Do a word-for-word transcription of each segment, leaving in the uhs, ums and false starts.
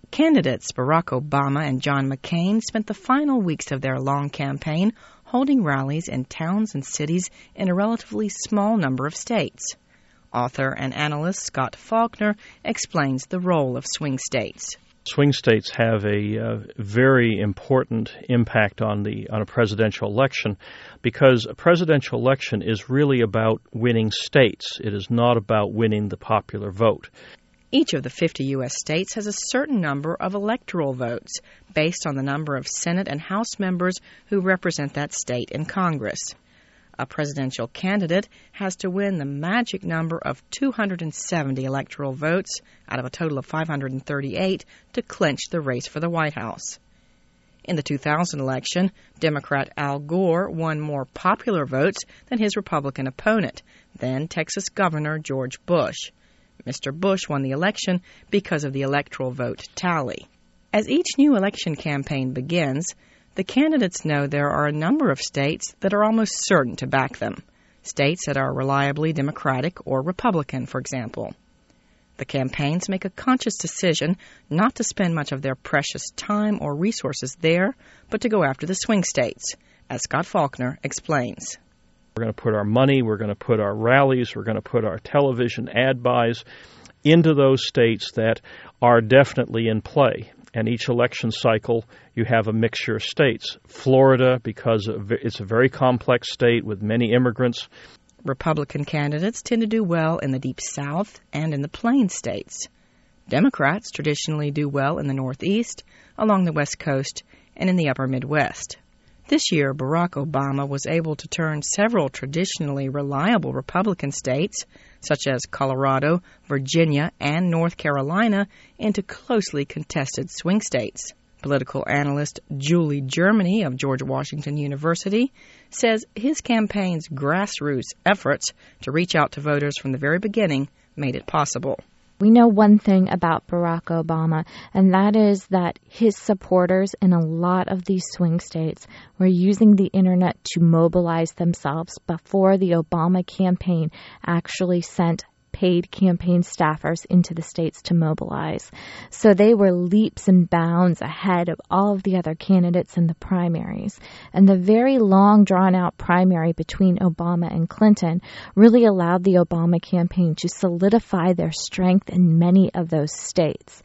Candidates Barack Obama and John McCain spent the final weeks of their long campaign holding rallies in towns and cities in a relatively small number of states. Author and analyst Scott Faulkner explains the role of swing states. Swing states have a uh, very important impact on the on a presidential election because a presidential election is really about winning states. It is not about winning the popular vote. Each of the fifty U S states has a certain number of electoral votes based on the number of Senate and House members who represent that state in Congress. A presidential candidate has to win the magic number of two hundred seventy electoral votes out of a total of five hundred thirty-eight to clinch the race for the White House. In the two thousand election, Democrat Al Gore won more popular votes than his Republican opponent, then Texas Governor George Bush. Mister Bush won the election because of the electoral vote tally. As each new election campaign begins, the candidates know there are a number of states that are almost certain to back them, states that are reliably Democratic or Republican, for example. The campaigns make a conscious decision not to spend much of their precious time or resources there, but to go after the swing states, as Scott Faulkner explains. We're going to put our money, we're going to put our rallies, we're going to put our television ad buys into those states that are definitely in play. And each election cycle, you have a mixture of states. Florida, because it's a very complex state with many immigrants. Republican candidates tend to do well in the Deep South and in the Plain states. Democrats traditionally do well in the Northeast, along the West Coast, and in the Upper Midwest. This year, Barack Obama was able to turn several traditionally reliable Republican states, such as Colorado, Virginia, and North Carolina, into closely contested swing states. Political analyst Julie Germany of George Washington University says his campaign's grassroots efforts to reach out to voters from the very beginning made it possible. We know one thing about Barack Obama, and that is that his supporters in a lot of these swing states were using the internet to mobilize themselves before the Obama campaign actually sent paid campaign staffers into the states to mobilize. So they were leaps and bounds ahead of all of the other candidates in the primaries. And the very long, drawn-out primary between Obama and Clinton really allowed the Obama campaign to solidify their strength in many of those states.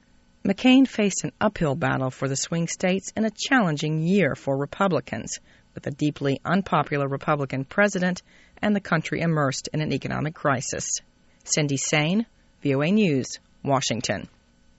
McCain faced an uphill battle for the swing states in a challenging year for Republicans, with a deeply unpopular Republican president and the country immersed in an economic crisis. Cindy Sain, V O A News, Washington.